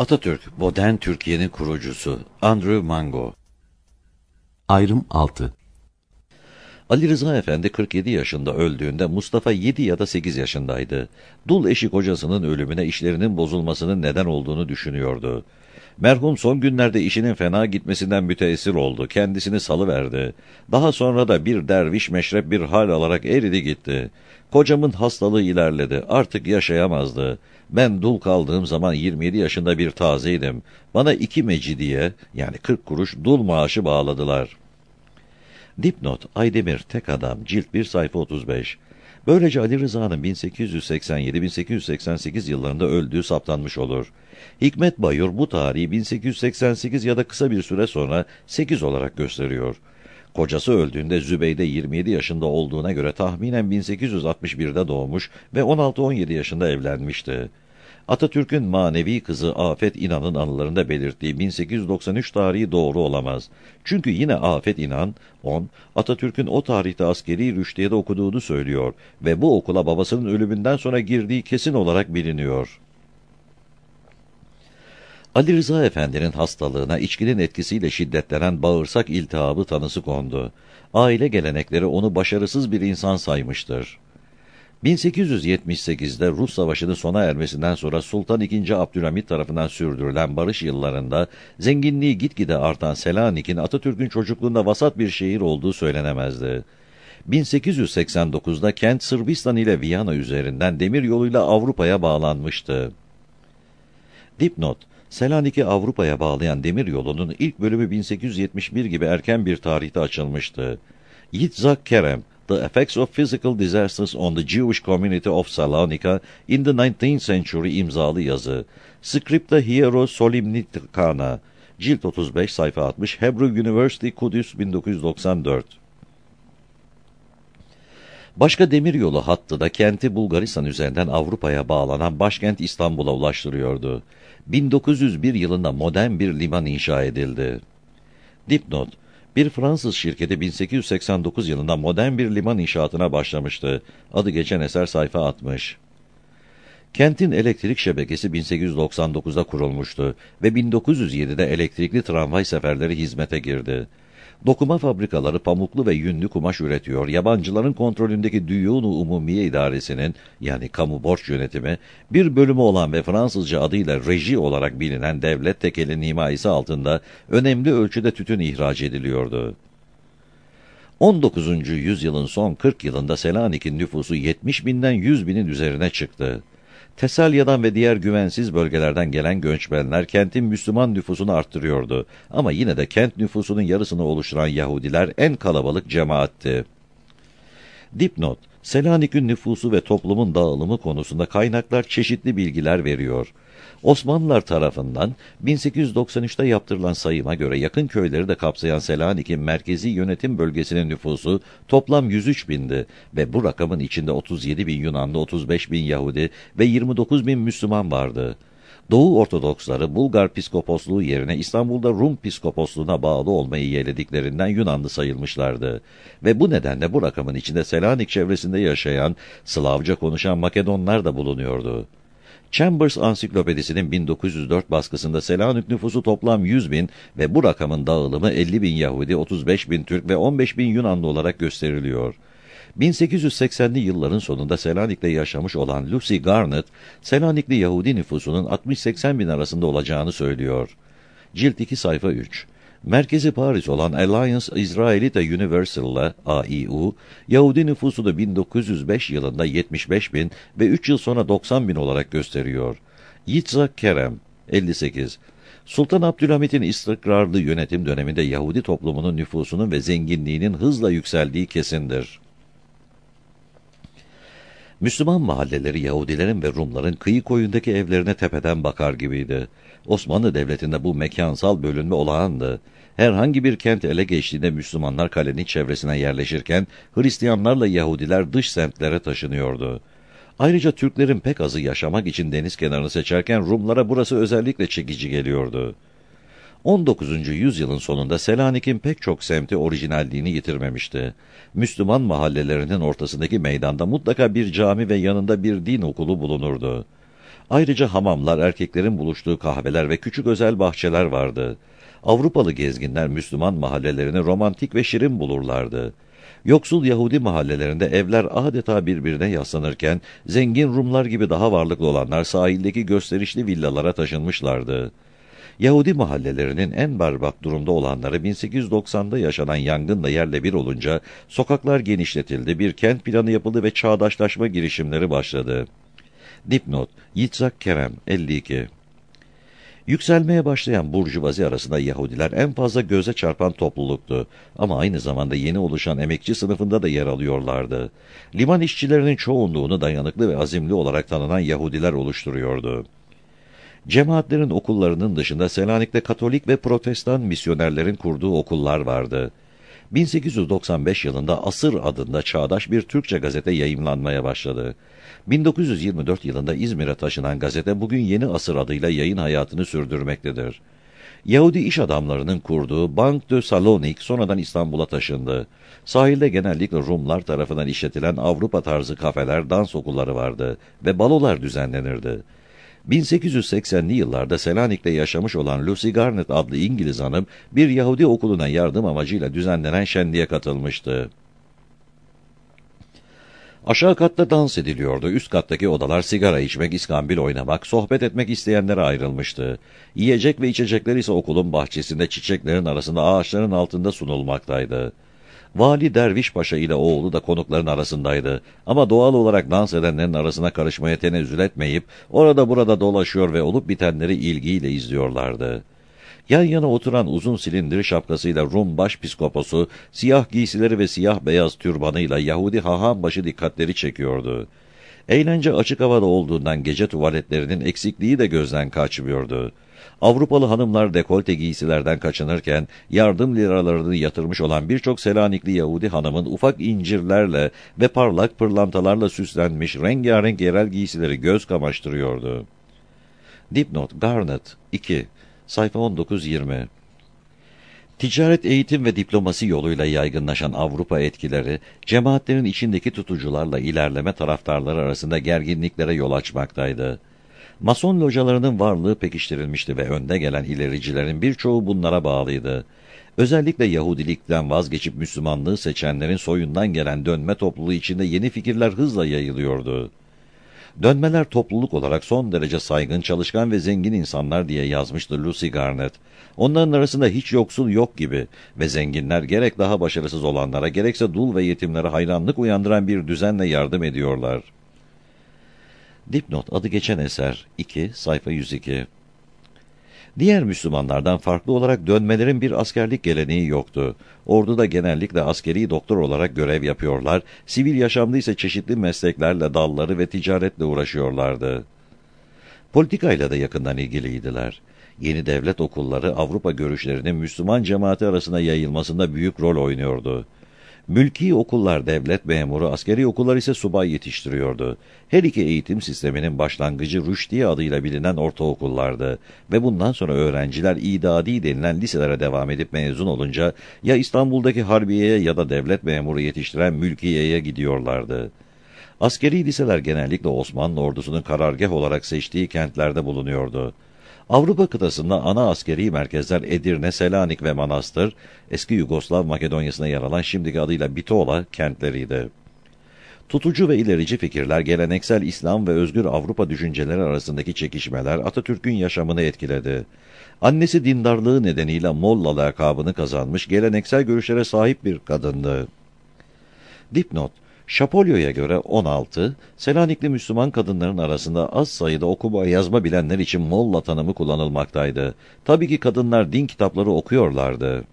Atatürk, modern Türkiye'nin kurucusu. Andrew Mango. Ayrım 6. Ali Rıza Efendi 47 yaşında öldüğünde Mustafa 7 ya da 8 yaşındaydı. Dul eşi kocasının ölümüne işlerinin bozulmasının neden olduğunu düşünüyordu. Merhum son günlerde işinin fena gitmesinden müteessir oldu. Kendisini salıverdi. Daha sonra da bir derviş meşrep bir hal alarak eridi gitti. Kocamın hastalığı ilerledi. Artık yaşayamazdı. Ben dul kaldığım zaman 27 yaşında bir tazeydim. Bana 2 mecidiye yani 40 kuruş dul maaşı bağladılar. Dipnot: Aydemir, Tek Adam, Cilt 1, sayfa 35. Böylece Ali Rıza'nın 1887-1888 yıllarında öldüğü saptanmış olur. Hikmet Bayur bu tarihi 1888 ya da kısa bir süre sonra 8 olarak gösteriyor. Kocası öldüğünde Zübeyde 27 yaşında olduğuna göre tahminen 1861'de doğmuş ve 16-17 yaşında evlenmişti. Atatürk'ün manevi kızı Afet İnan'ın anılarında belirttiği 1893 tarihi doğru olamaz. Çünkü yine Afet İnan, Atatürk'ün o tarihte askeri rüştiyede okuduğunu söylüyor ve bu okula babasının ölümünden sonra girdiği kesin olarak biliniyor. Ali Rıza Efendi'nin hastalığına içkinin etkisiyle şiddetlenen bağırsak iltihabı tanısı kondu. Aile gelenekleri onu başarısız bir insan saymıştır. 1878'de Rus Savaşı'nın sona ermesinden sonra Sultan II. Abdülhamit tarafından sürdürülen barış yıllarında zenginliği gitgide artan Selanik'in Atatürk'ün çocukluğunda vasat bir şehir olduğu söylenemezdi. 1889'da kent Sırbistan ile Viyana üzerinden demir yoluyla Avrupa'ya bağlanmıştı. Dipnot: Selanik'i Avrupa'ya bağlayan demir yolunun ilk bölümü 1871 gibi erken bir tarihte açılmıştı. Yitzhak Kerem, The Effects of Physical Disasters on the Jewish Community of Salonika in the 19th Century imzalı yazı. Scripta Hiero Solimnicana, Cilt 35, sayfa 60, Hebrew University, Kudüs, 1994. Başka demiryolu hattı da kenti Bulgaristan üzerinden Avrupa'ya bağlanan başkent İstanbul'a ulaştırıyordu. 1901 yılında modern bir liman inşa edildi. Dipnot: Bir Fransız şirketi 1889 yılında modern bir liman inşaatına başlamıştı. Adı geçen eser, sayfa 60. Kentin elektrik şebekesi 1899'da kurulmuştu ve 1907'de elektrikli tramvay seferleri hizmete girdi. Dokuma fabrikaları pamuklu ve yünlü kumaş üretiyor. Yabancıların kontrolündeki Düyûn-u Umumiye İdaresi'nin yani kamu borç yönetimi bir bölümü olan ve Fransızca adıyla reji olarak bilinen devlet tekelinin himayesi altında önemli ölçüde tütün ihraç ediliyordu. 19. yüzyılın son 40 yılında Selanik'in nüfusu 70 binden 100 binin üzerine çıktı. Tesalya'dan ve diğer güvensiz bölgelerden gelen göçmenler kentin Müslüman nüfusunu arttırıyordu. Ama yine de kent nüfusunun yarısını oluşturan Yahudiler en kalabalık cemaatti. Dipnot: Selanik'in nüfusu ve toplumun dağılımı konusunda kaynaklar çeşitli bilgiler veriyor. Osmanlılar tarafından 1893'te yaptırılan sayıma göre yakın köyleri de kapsayan Selanik'in merkezi yönetim bölgesinin nüfusu toplam 103 bindi ve bu rakamın içinde 37 bin Yunanlı, 35 bin Yahudi ve 29 bin Müslüman vardı. Doğu Ortodoksları Bulgar piskoposluğu yerine İstanbul'da Rum piskoposluğuna bağlı olmayı yeğlediklerinden Yunanlı sayılmışlardı. Ve bu nedenle bu rakamın içinde Selanik çevresinde yaşayan, Slavca konuşan Makedonlar da bulunuyordu. Chambers Ansiklopedisi'nin 1904 baskısında Selanik nüfusu toplam 100 bin ve bu rakamın dağılımı 50 bin Yahudi, 35 bin Türk ve 15 bin Yunanlı olarak gösteriliyor. 1880'li yılların sonunda Selanik'te yaşamış olan Lucy Garnett, Selanikli Yahudi nüfusunun 60-80 bin arasında olacağını söylüyor. Cilt 2, sayfa 3. Merkezi Paris olan Alliance Israelite Universal'la AIU, Yahudi nüfusu da 1905 yılında 75 bin ve 3 yıl sonra 90 bin olarak gösteriyor. Yitzhak Kerem, 58. Sultan Abdülhamit'in istikrarlı yönetim döneminde Yahudi toplumunun nüfusunun ve zenginliğinin hızla yükseldiği kesindir. Müslüman mahalleleri Yahudilerin ve Rumların kıyı koyundaki evlerine tepeden bakar gibiydi. Osmanlı Devleti'nde bu mekansal bölünme olağandı. Herhangi bir kent ele geçtiğinde Müslümanlar kalenin çevresine yerleşirken Hristiyanlarla Yahudiler dış semtlere taşınıyordu. Ayrıca Türklerin pek azı yaşamak için deniz kenarını seçerken Rumlara burası özellikle çekici geliyordu. 19. yüzyılın sonunda Selanik'in pek çok semti orijinalliğini yitirmemişti. Müslüman mahallelerinin ortasındaki meydanda mutlaka bir cami ve yanında bir din okulu bulunurdu. Ayrıca hamamlar, erkeklerin buluştuğu kahveler ve küçük özel bahçeler vardı. Avrupalı gezginler Müslüman mahallelerini romantik ve şirin bulurlardı. Yoksul Yahudi mahallelerinde evler adeta birbirine yaslanırken, zengin Rumlar gibi daha varlıklı olanlar sahildeki gösterişli villalara taşınmışlardı. Yahudi mahallelerinin en berbat durumda olanları 1890'da yaşanan yangınla yerle bir olunca sokaklar genişletildi, bir kent planı yapıldı ve çağdaşlaşma girişimleri başladı. Dipnot: Yitzhak Kerem, 52. Yükselmeye başlayan burjuvazi arasında Yahudiler en fazla göze çarpan topluluktu. Ama aynı zamanda yeni oluşan emekçi sınıfında da yer alıyorlardı. Liman işçilerinin çoğunluğunu dayanıklı ve azimli olarak tanınan Yahudiler oluşturuyordu. Cemaatlerin okullarının dışında Selanik'te Katolik ve Protestan misyonerlerin kurduğu okullar vardı. 1895 yılında Asır adında çağdaş bir Türkçe gazete yayımlanmaya başladı. 1924 yılında İzmir'e taşınan gazete bugün Yeni Asır adıyla yayın hayatını sürdürmektedir. Yahudi iş adamlarının kurduğu Bank de Salonik sonradan İstanbul'a taşındı. Sahilde genellikle Rumlar tarafından işletilen Avrupa tarzı kafeler, dans okulları vardı ve balolar düzenlenirdi. 1880'li yıllarda Selanik'te yaşamış olan Lucy Garnett adlı İngiliz hanım bir Yahudi okuluna yardım amacıyla düzenlenen şenliğe katılmıştı. Aşağı katta dans ediliyordu. Üst kattaki odalar sigara içmek, iskambil oynamak, sohbet etmek isteyenlere ayrılmıştı. Yiyecek ve içecekler ise okulun bahçesinde çiçeklerin arasında ağaçların altında sunulmaktaydı. Vali Derviş Paşa ile oğlu da konukların arasındaydı. Ama doğal olarak dans edenlerin arasına karışmaya tenezzül etmeyip orada burada dolaşıyor ve olup bitenleri ilgiyle izliyorlardı. Yan yana oturan uzun silindir şapkasıyla Rum başpiskoposu, siyah giysileri ve siyah beyaz türbanıyla Yahudi haham başı dikkatleri çekiyordu. Eğlence açık havada olduğundan gece tuvaletlerinin eksikliği de gözden kaçmıyordu. Avrupalı hanımlar dekolte giysilerden kaçınırken, yardım liralarını yatırmış olan birçok Selanikli Yahudi hanımın ufak incirlerle ve parlak pırlantalarla süslenmiş rengarenk yerel giysileri göz kamaştırıyordu. Dipnot: Garnett, 2. Sayfa 19-20. Ticaret, eğitim ve diplomasi yoluyla yaygınlaşan Avrupa etkileri, cemaatlerin içindeki tutucularla ilerleme taraftarları arasında gerginliklere yol açmaktaydı. Mason localarının varlığı pekiştirilmişti ve önde gelen ilericilerin birçoğu bunlara bağlıydı. Özellikle Yahudilikten vazgeçip Müslümanlığı seçenlerin soyundan gelen dönme topluluğu içinde yeni fikirler hızla yayılıyordu. Dönmeler topluluk olarak son derece saygın, çalışkan ve zengin insanlar diye yazmıştı Lucy Garnett. Onların arasında hiç yoksul yok gibi ve zenginler gerek daha başarısız olanlara gerekse dul ve yetimlere hayranlık uyandıran bir düzenle yardım ediyorlar. Dipnot: adı geçen eser, 2. Sayfa 102. Diğer Müslümanlardan farklı olarak dönmelerin bir askerlik geleneği yoktu. Orduda genellikle askeri doktor olarak görev yapıyorlar, sivil yaşamda ise çeşitli mesleklerle, dalları ve ticaretle uğraşıyorlardı. Politikayla da yakından ilgiliydiler. Yeni devlet okulları Avrupa görüşlerinin Müslüman cemaati arasında yayılmasında büyük rol oynuyordu. Mülki okullar devlet memuru, askeri okullar ise subay yetiştiriyordu. Her iki eğitim sisteminin başlangıcı Rüşdiye adıyla bilinen ortaokullardı ve bundan sonra öğrenciler idadi denilen liselere devam edip mezun olunca ya İstanbul'daki Harbiye'ye ya da devlet memuru yetiştiren mülkiyeye gidiyorlardı. Askeri liseler genellikle Osmanlı ordusunun karargah olarak seçtiği kentlerde bulunuyordu. Avrupa kıtasında ana askeri merkezler Edirne, Selanik ve Manastır, eski Yugoslav Makedonya'sına yer alan şimdiki adıyla Bitola kentleriydi. Tutucu ve ilerici fikirler, geleneksel İslam ve özgür Avrupa düşünceleri arasındaki çekişmeler Atatürk'ün yaşamını etkiledi. Annesi dindarlığı nedeniyle Molla lakabını kazanmış, geleneksel görüşlere sahip bir kadındı. Dipnot: Şapolyo'ya göre 16, Selanikli Müslüman kadınların arasında az sayıda okuma yazma bilenler için Molla tanımı kullanılmaktaydı. Tabii ki kadınlar din kitapları okuyorlardı.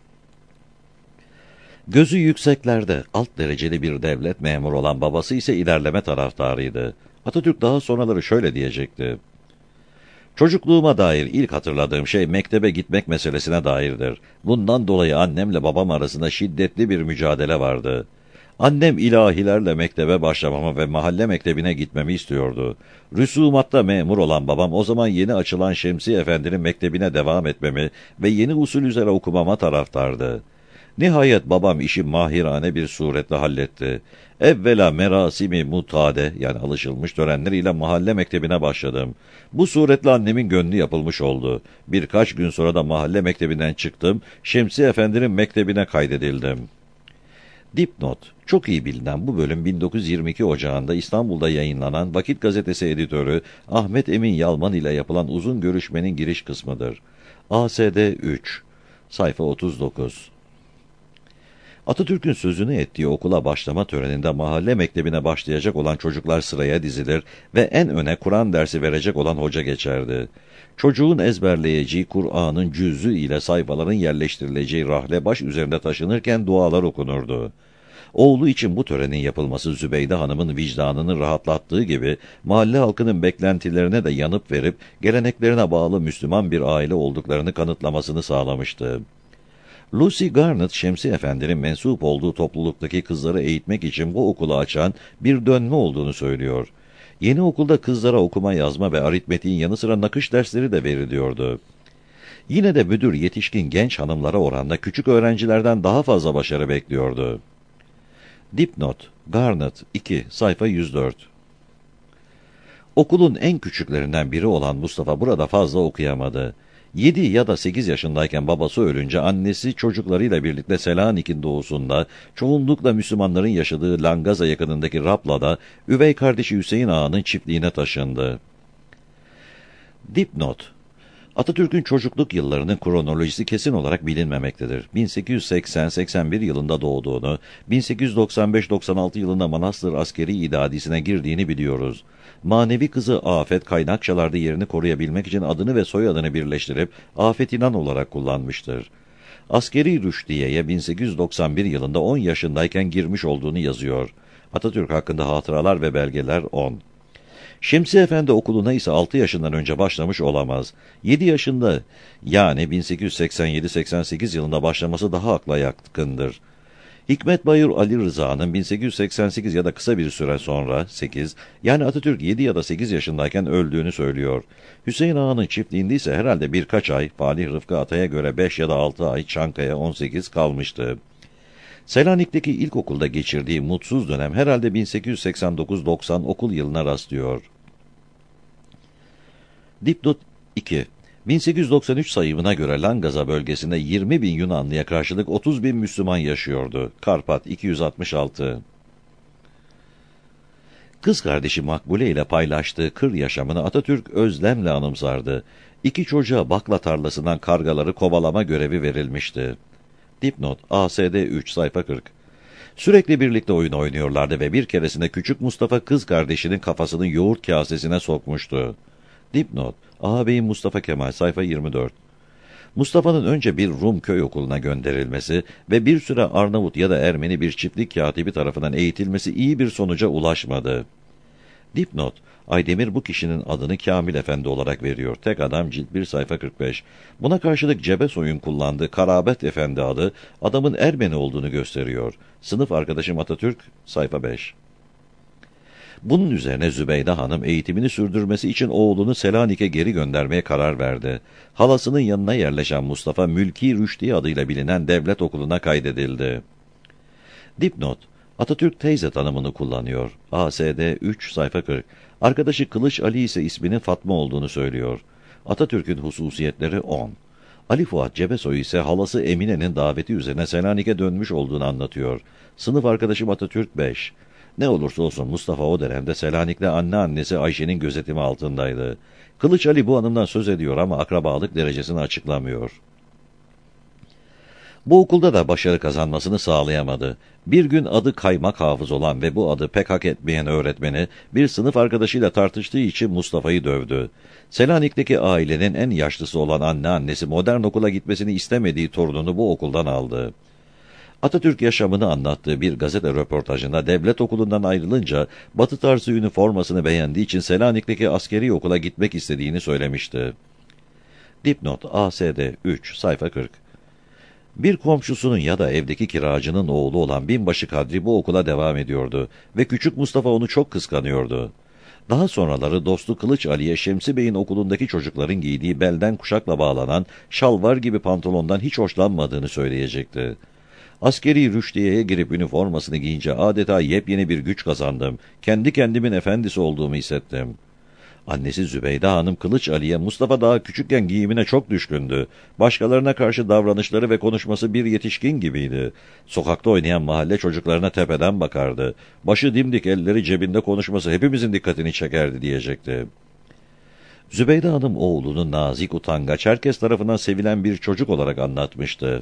Gözü yükseklerde, alt dereceli bir devlet memuru olan babası ise ilerleme taraftarıydı. Atatürk daha sonraları şöyle diyecekti: "Çocukluğuma dair ilk hatırladığım şey mektebe gitmek meselesine dairdir. Bundan dolayı annemle babam arasında şiddetli bir mücadele vardı. Annem ilahilerle mektebe başlamamı ve mahalle mektebine gitmemi istiyordu. Rüsumatta memur olan babam o zaman yeni açılan Şemsi Efendi'nin mektebine devam etmemi ve yeni usul üzere okumama taraftardı. Nihayet babam işi mahirane bir suretle halletti. Evvela merasimi mutade yani alışılmış törenleriyle mahalle mektebine başladım. Bu suretle annemin gönlü yapılmış oldu. Birkaç gün sonra da mahalle mektebinden çıktım, Şemsi Efendi'nin mektebine kaydedildim. Dipnot: çok iyi bilinen bu bölüm 1922 Ocağı'nda İstanbul'da yayınlanan Vakit Gazetesi editörü Ahmet Emin Yalman ile yapılan uzun görüşmenin giriş kısmıdır. ASD 3, sayfa 39. Atatürk'ün sözünü ettiği okula başlama töreninde mahalle mektebine başlayacak olan çocuklar sıraya dizilir ve en öne Kur'an dersi verecek olan hoca geçerdi. Çocuğun ezberleyeceği Kur'an'ın cüzü ile sayfaların yerleştirileceği rahle baş üzerinde taşınırken dualar okunurdu. Oğlu için bu törenin yapılması Zübeyde Hanım'ın vicdanını rahatlattığı gibi mahalle halkının beklentilerine de yanıp verip geleneklerine bağlı Müslüman bir aile olduklarını kanıtlamasını sağlamıştı. Lucy Garnett, Şemsi Efendi'nin mensup olduğu topluluktaki kızları eğitmek için bu okulu açan bir dönme olduğunu söylüyor. Yeni okulda kızlara okuma yazma ve aritmetiğin yanı sıra nakış dersleri de veriliyordu. Yine de müdür yetişkin genç hanımlara oranla küçük öğrencilerden daha fazla başarı bekliyordu. Dipnot: Garnett 2, sayfa 104. Okulun en küçüklerinden biri olan Mustafa burada fazla okuyamadı. 7 ya da 8 yaşındayken babası ölünce annesi çocuklarıyla birlikte Selanik'in doğusunda, çoğunlukla Müslümanların yaşadığı Langaza yakınındaki Rapla'da, üvey kardeşi Hüseyin Ağa'nın çiftliğine taşındı. Dipnot: Atatürk'ün çocukluk yıllarının kronolojisi kesin olarak bilinmemektedir. 1880-81 yılında doğduğunu, 1895-96 yılında Manastır Askeri İdadisi'ne girdiğini biliyoruz. Manevi kızı Afet kaynakçalarda yerini koruyabilmek için adını ve soyadını birleştirip Afet İnan olarak kullanmıştır. Askeri rüştiyeye 1891 yılında 10 yaşındayken girmiş olduğunu yazıyor. Atatürk hakkında hatıralar ve belgeler 10. Şemsi Efendi okuluna ise 6 yaşından önce başlamış olamaz. 7 yaşında yani 1887-88 yılında başlaması daha akla yatkındır. Hikmet Bayur Ali Rıza'nın 1888 ya da kısa bir süre sonra 8 yani Atatürk 7 ya da 8 yaşındayken öldüğünü söylüyor. Hüseyin Ağa'nın çiftliğinde ise herhalde birkaç ay, Falih Rıfkı Atay'a göre 5 ya da 6 ay, Çankaya 18 kalmıştı. Selanik'teki ilkokulda geçirdiği mutsuz dönem herhalde 1889-90 okul yılına rastlıyor. Dipnot 2. 1893 sayımına göre Langaza bölgesinde 20 bin Yunanlıya karşılık 30 bin Müslüman yaşıyordu. Karpat 266. Kız kardeşi Makbule ile paylaştığı kır yaşamını Atatürk özlemle anımsardı. 2 çocuğa bakla tarlasından kargaları kovalama görevi verilmişti. Dipnot ASD 3, sayfa 40. Sürekli birlikte oyun oynuyorlardı ve bir keresinde küçük Mustafa kız kardeşinin kafasını yoğurt kasesine sokmuştu. Dipnot ağabeyi Mustafa Kemal, sayfa 24. Mustafa'nın önce bir Rum köy okuluna gönderilmesi ve bir süre Arnavut ya da Ermeni bir çiftlik katibi tarafından eğitilmesi iyi bir sonuca ulaşmadı. Dipnot: Aydemir bu kişinin adını Kamil Efendi olarak veriyor. Tek adam, cilt 1, sayfa 45. Buna karşılık Cebesoy'un kullandığı Karabet Efendi adı adamın Ermeni olduğunu gösteriyor. Sınıf arkadaşım Atatürk, sayfa 5. Bunun üzerine Zübeyde Hanım eğitimini sürdürmesi için oğlunu Selanik'e geri göndermeye karar verdi. Halasının yanına yerleşen Mustafa Mülki Rüşdi adıyla bilinen devlet okuluna kaydedildi. Dipnot: Atatürk teyze tanımını kullanıyor. ASD 3, sayfa 40. Arkadaşı Kılıç Ali ise isminin Fatma olduğunu söylüyor. Atatürk'ün hususiyetleri 10. Ali Fuat Cebesoy ise halası Emine'nin daveti üzerine Selanik'e dönmüş olduğunu anlatıyor. Sınıf arkadaşım Atatürk 5. Ne olursa olsun Mustafa o dönemde Selanik'te anneannesi Ayşe'nin gözetimi altındaydı. Kılıç Ali bu hanımdan söz ediyor ama akrabalık derecesini açıklamıyor. Bu okulda da başarı kazanmasını sağlayamadı. Bir gün adı kaymak hafız olan ve bu adı pek hak etmeyen öğretmeni bir sınıf arkadaşıyla tartıştığı için Mustafa'yı dövdü. Selanik'teki ailenin en yaşlısı olan anneannesi modern okula gitmesini istemediği torununu bu okuldan aldı. Atatürk yaşamını anlattığı bir gazete röportajında devlet okulundan ayrılınca Batı tarzı üniformasını beğendiği için Selanik'teki askeri okula gitmek istediğini söylemişti. Dipnot ASD 3, sayfa 40. Bir komşusunun ya da evdeki kiracının oğlu olan binbaşı Kadri bu okula devam ediyordu ve küçük Mustafa onu çok kıskanıyordu. Daha sonraları dostu Kılıç Ali'ye Şemsi Bey'in okulundaki çocukların giydiği belden kuşakla bağlanan şalvar gibi pantolondan hiç hoşlanmadığını söyleyecekti. Askeri rüştiyeye girip üniformasını giyince adeta yepyeni bir güç kazandım. Kendi kendimin efendisi olduğumu hissettim. Annesi Zübeyde Hanım Kılıç Ali'ye Mustafa daha küçükken giyimine çok düşkündü. Başkalarına karşı davranışları ve konuşması bir yetişkin gibiydi. Sokakta oynayan mahalle çocuklarına tepeden bakardı. Başı dimdik, elleri cebinde konuşması hepimizin dikkatini çekerdi diyecekti. Zübeyde Hanım oğlunu nazik, utangaç, herkes tarafından sevilen bir çocuk olarak anlatmıştı.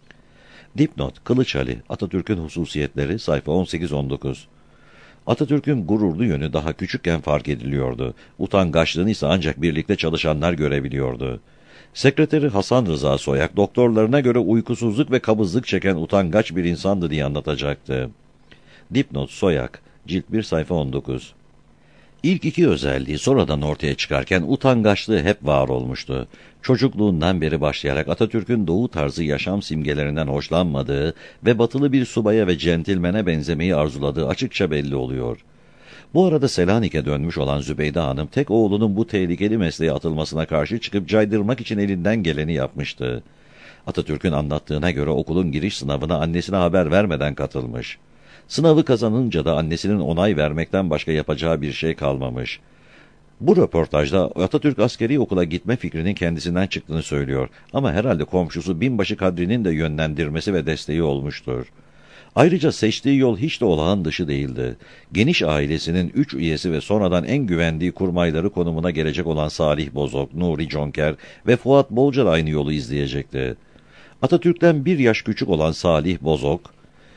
Dipnot: Kılıç Ali, Atatürk'ün hususiyetleri, sayfa 18-19. Atatürk'ün gururlu yönü daha küçükken fark ediliyordu. Utangaçlığını ise ancak birlikte çalışanlar görebiliyordu. Sekreteri Hasan Rıza Soyak, doktorlarına göre uykusuzluk ve kabızlık çeken utangaç bir insandı diye anlatacaktı. Dipnot: Soyak, cilt 1, sayfa 19. İlk iki özelliği sonradan ortaya çıkarken utangaçlığı hep var olmuştu. Çocukluğundan beri başlayarak Atatürk'ün doğu tarzı yaşam simgelerinden hoşlanmadığı ve batılı bir subaya ve centilmene benzemeyi arzuladığı açıkça belli oluyor. Bu arada Selanik'e dönmüş olan Zübeyde Hanım tek oğlunun bu tehlikeli mesleğe atılmasına karşı çıkıp caydırmak için elinden geleni yapmıştı. Atatürk'ün anlattığına göre okulun giriş sınavına annesine haber vermeden katılmış. Sınavı kazanınca da annesinin onay vermekten başka yapacağı bir şey kalmamış. Bu röportajda Atatürk askeri okula gitme fikrinin kendisinden çıktığını söylüyor ama herhalde komşusu Binbaşı Kadri'nin de yönlendirmesi ve desteği olmuştur. Ayrıca seçtiği yol hiç de olağan dışı değildi. Geniş ailesinin 3 üyesi ve sonradan en güvendiği kurmayları konumuna gelecek olan Salih Bozok, Nuri Conker ve Fuat Bolca da aynı yolu izleyecekti. Atatürk'ten 1 yaş küçük olan Salih Bozok,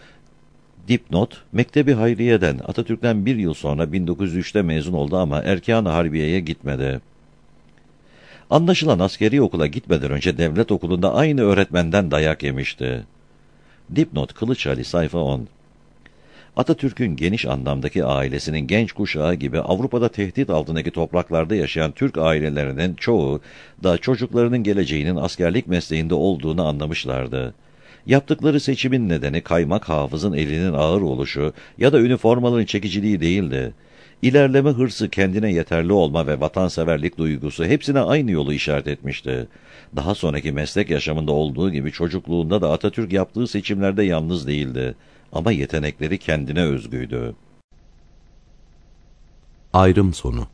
dipnot, Mektebi Hayriye'den Atatürk'ten 1 yıl sonra 1903'te mezun oldu ama Erkan-ı Harbiye'ye gitmedi. Anlaşılan askeri okula gitmeden önce devlet okulunda aynı öğretmenden dayak yemişti. Dipnot: Kılıç Ali, sayfa 10. Atatürk'ün geniş anlamdaki ailesinin genç kuşağı gibi Avrupa'da tehdit altındaki topraklarda yaşayan Türk ailelerinin çoğu da çocuklarının geleceğinin askerlik mesleğinde olduğunu anlamışlardı. Yaptıkları seçimin nedeni kaymak hafızın elinin ağır oluşu ya da üniformaların çekiciliği değildi. İlerleme hırsı, kendine yeterli olma ve vatanseverlik duygusu hepsine aynı yolu işaret etmişti. Daha sonraki meslek yaşamında olduğu gibi çocukluğunda da Atatürk yaptığı seçimlerde yalnız değildi. Ama yetenekleri kendine özgüydü. Ayrım sonu.